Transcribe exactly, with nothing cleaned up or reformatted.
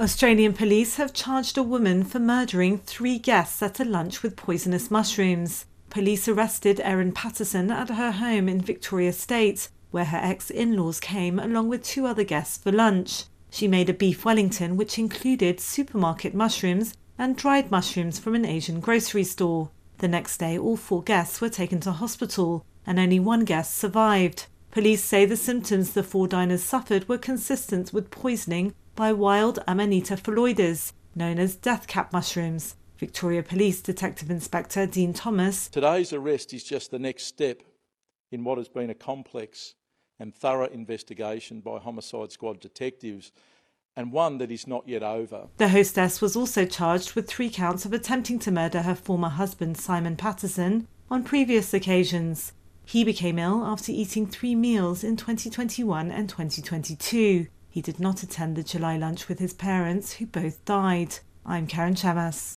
Australian police have charged a woman for murdering three guests at a lunch with poisonous mushrooms. Police arrested Erin Patterson at her home in Victoria State, where her ex-in-laws came along with two other guests for lunch. She made a beef Wellington which included supermarket mushrooms and dried mushrooms from an Asian grocery store. The next day, all four guests were taken to hospital, and only one guest survived. Police say the symptoms the four diners suffered were consistent with poisoning by wild Amanita phalloides, known as death cap mushrooms. Victoria Police Detective Inspector Dean Thomas. Today's arrest is just the next step in what has been a complex and thorough investigation by Homicide Squad detectives, and one that is not yet over. The hostess was also charged with three counts of attempting to murder her former husband Simon Patterson on previous occasions. He became ill after eating three meals in twenty twenty-one and twenty twenty-two. He did not attend the July lunch with his parents, who both died. I'm Karen Chamas.